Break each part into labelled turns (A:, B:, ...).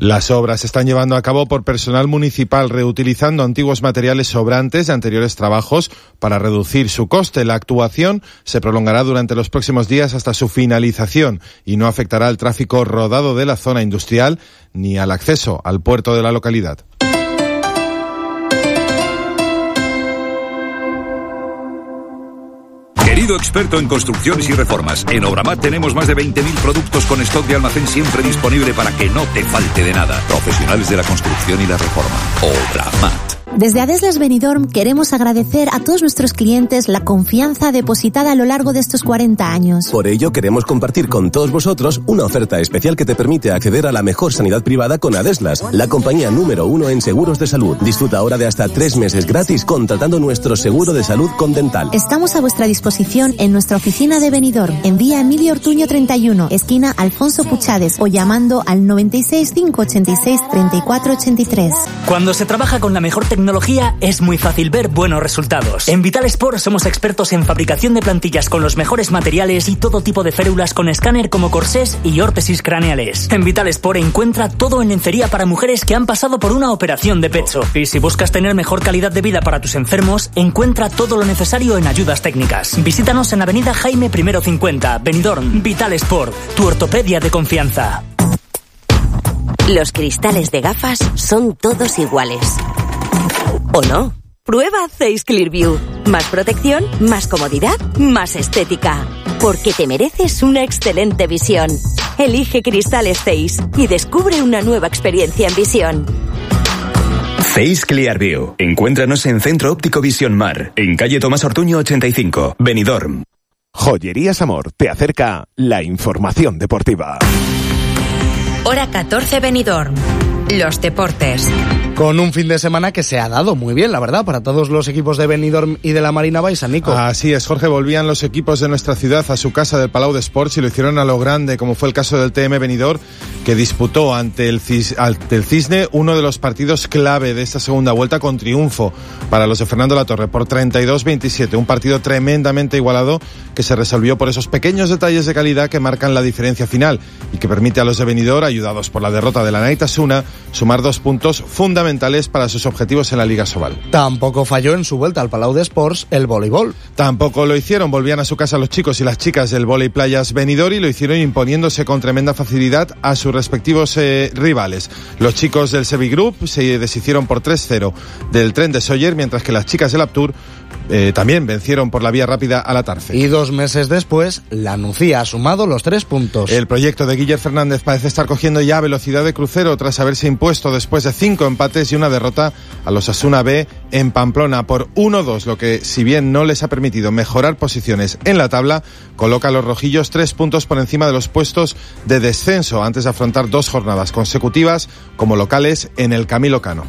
A: Las obras se están llevando a cabo por personal municipal, reutilizando antiguos materiales sobrantes de anteriores trabajos para reducir su coste. La actuación se prolongará durante los próximos días hasta su finalización y no afectará al tráfico rodado de la zona industrial ni al acceso al puerto de la localidad.
B: Querido experto en construcciones y reformas, en Obramat tenemos más de 20.000 productos con stock de almacén siempre disponible para que no te falte de nada. Profesionales de la construcción y la reforma. Obramat.
C: Desde Adeslas Benidorm queremos agradecer a todos nuestros clientes la confianza depositada a lo largo de estos 40 años.
D: Por ello queremos compartir con todos vosotros una oferta especial que te permite acceder a la mejor sanidad privada con Adeslas, la compañía número 1 en seguros de salud. Disfruta ahora de hasta 3 meses gratis contratando nuestro seguro de salud con Dental.
C: Estamos a vuestra disposición en nuestra oficina de Benidorm, en vía Emilio Ortuño 31, esquina Alfonso Puchades, o llamando al 96 586 34 83.
E: Cuando se trabaja con la mejor tecnología es muy fácil ver buenos resultados. En Vital Sport somos expertos en fabricación de plantillas con los mejores materiales y todo tipo de férulas con escáner como corsés y órtesis craneales. En Vital Sport encuentra todo en lencería para mujeres que han pasado por una operación de pecho. Y si buscas tener mejor calidad de vida para tus enfermos, encuentra todo lo necesario en ayudas técnicas. Visítanos en Avenida Jaime I 50, Benidorm. Vital Sport, tu ortopedia de confianza.
F: Los cristales de gafas son todos iguales. ¿O no? Prueba Zeiss Clearview. Más protección, más comodidad, más estética. Porque te mereces una excelente visión. Elige cristales Zeiss y descubre una nueva experiencia en visión.
G: Zeiss Clearview. Encuéntranos en Centro Óptico Visión Mar, en calle Tomás Ortuño 85, Benidorm.
H: Joyerías Amor te acerca la información deportiva.
I: Hora 14, Benidorm. Los deportes.
J: Con un fin de semana que se ha dado muy bien, la verdad, para todos los equipos de Benidorm y de la Marina Baixa, Nico.
A: Así es, Jorge, volvían los equipos de nuestra ciudad a su casa del Palau de Esports y lo hicieron a lo grande, como fue el caso del TM Benidorm, que disputó ante el Cisne uno de los partidos clave de esta segunda vuelta con triunfo para los de Fernando Latorre por 32-27, un partido tremendamente igualado que se resolvió por esos pequeños detalles de calidad que marcan la diferencia final y que permite a los de Benidorm, ayudados por la derrota de la Naitasuna, sumar 2 puntos fundamentales para sus objetivos en la Liga Sobal.
J: Tampoco falló en su vuelta al Palau de Esports el voleibol.
A: Tampoco lo hicieron, volvían a su casa los chicos y las chicas del Voley Playas Benidorm y lo hicieron imponiéndose con tremenda facilidad a sus respectivos rivales. Los chicos del Sevi Group se deshicieron por 3-0 del Tren de Sóller, mientras que las chicas del Aptur también vencieron por la vía rápida a la Tarfe.
J: Y 2 meses después, la Nucía ha sumado los 3 puntos.
A: El proyecto de Guiller Fernández parece estar cogiendo ya velocidad de crucero tras haberse impuesto después de 5 empates y una derrota a los Osasuna B en Pamplona por 1-2, lo que, si bien no les ha permitido mejorar posiciones en la tabla, coloca a los rojillos 3 puntos por encima de los puestos de descenso antes de afrontar 2 jornadas consecutivas como locales en el Camilo Cano.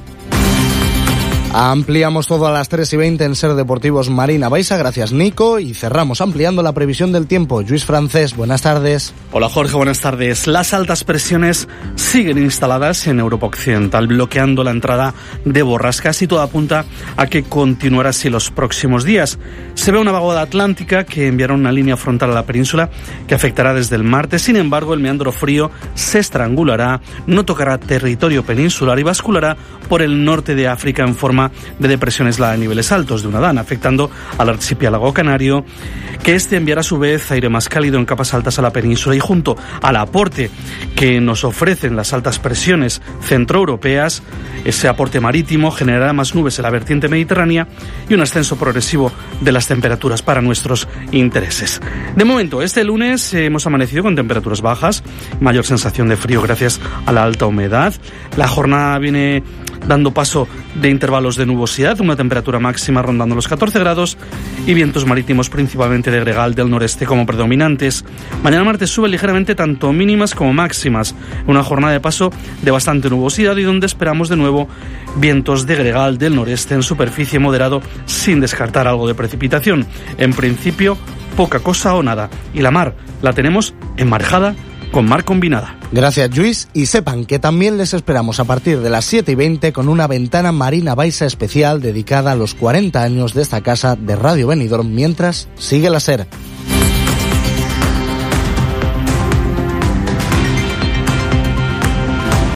J: Ampliamos todo a las 3:20 en Ser Deportivos Marina Baixa. Gracias, Nico. Y cerramos ampliando la previsión del tiempo. Luis Francés, buenas tardes.
K: Hola, Jorge, buenas tardes. Las altas presiones siguen instaladas en Europa Occidental, bloqueando la entrada de borrascas y todo apunta a que continuará así los próximos días. Se ve una vaguada atlántica que enviará una línea frontal a la península que afectará desde el martes. Sin embargo, el meandro frío se estrangulará, no tocará territorio peninsular y basculará por el norte de África en forma de depresión aislada a niveles altos de una DAN, afectando al archipiélago canario, que enviará a su vez aire más cálido en capas altas a la península y junto al aporte que nos ofrecen las altas presiones centroeuropeas, ese aporte marítimo generará más nubes en la vertiente mediterránea y un ascenso progresivo de las temperaturas para nuestros intereses. De momento, este lunes hemos amanecido con temperaturas bajas, mayor sensación de frío gracias a la alta humedad. La jornada viene dando paso de intervalos de nubosidad, una temperatura máxima rondando los 14 grados y vientos marítimos principalmente de gregal del noreste como predominantes. Mañana martes sube ligeramente tanto mínimas como máximas, una jornada de paso de bastante nubosidad y donde esperamos de nuevo vientos de gregal del noreste en superficie moderado sin descartar algo de precipitación. En principio, poca cosa o nada. Y la mar la tenemos enmarejada con mar combinada.
J: Gracias, Luis, y sepan que también les esperamos a partir de las 7:20 con una ventana Marina Baixa especial dedicada a los 40 años de esta casa de Radio Benidorm mientras sigue la SER.